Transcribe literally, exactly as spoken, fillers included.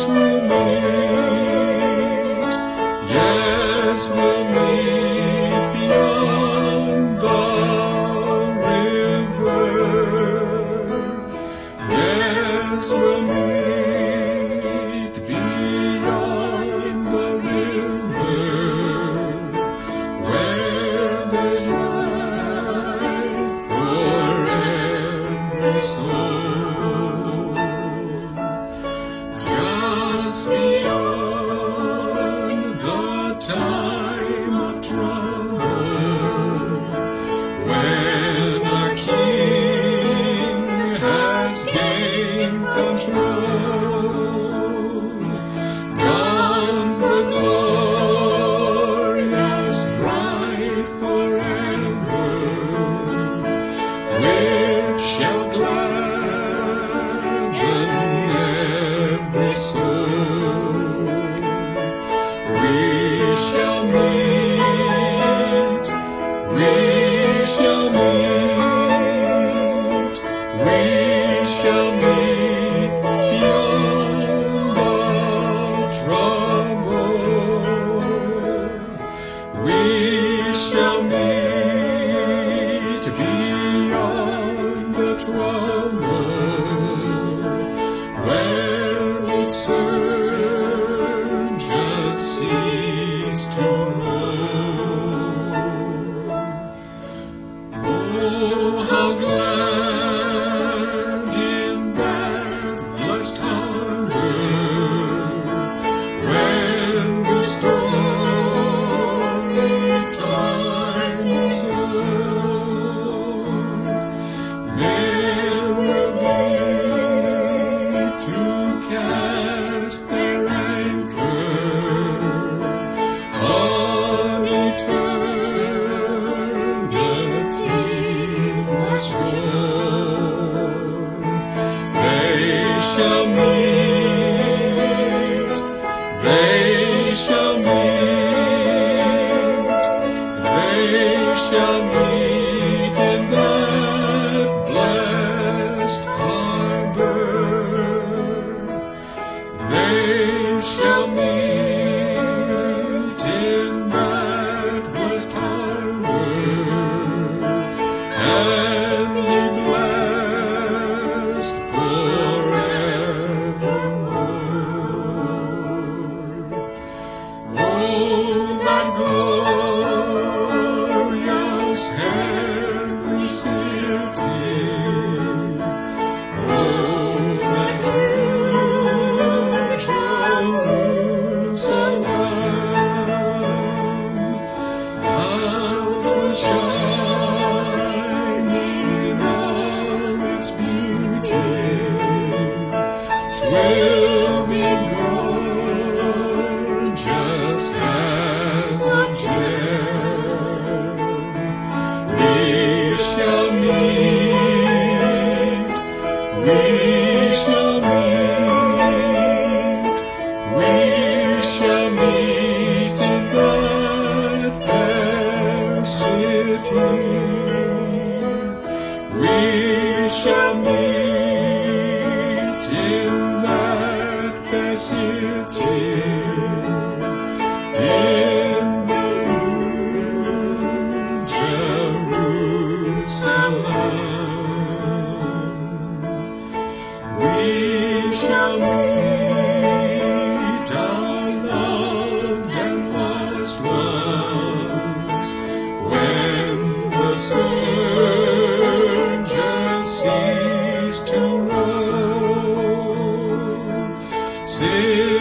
Yes, we'll meet. Yes, we'll meet beyond the river. Yes, we'll meet beyond the river, where there's life for every soul. Just beyond the time of trouble, when our King has gained control, dawns the glorious bright forever, which shall gladden every soul. We shall meet, we shall meet, we shall meet beyond the trouble. We shall meet beyond the trouble, where its surges cease to roll. Oh, how glad in that blessed harbor, when the stormy time is o'er, men will be to cast their anchor on eternity's shore. They shall meet, they shall meet, they shall meet in that blessed harbor. They shall meet in that blessed harbor, and be blessed forevermore. Oh, that glorious heavenly city! Oh, that true Jerusalem! How 'twas shining all its beauty! 'Twill be gorgeous as a gem. We shall meet, we shall meet, we shall meet in that fair city. We shall meet in that fair city, in the New Jerusalem. We shall meet our loved and lost ones, when the surges cease to roll. Sing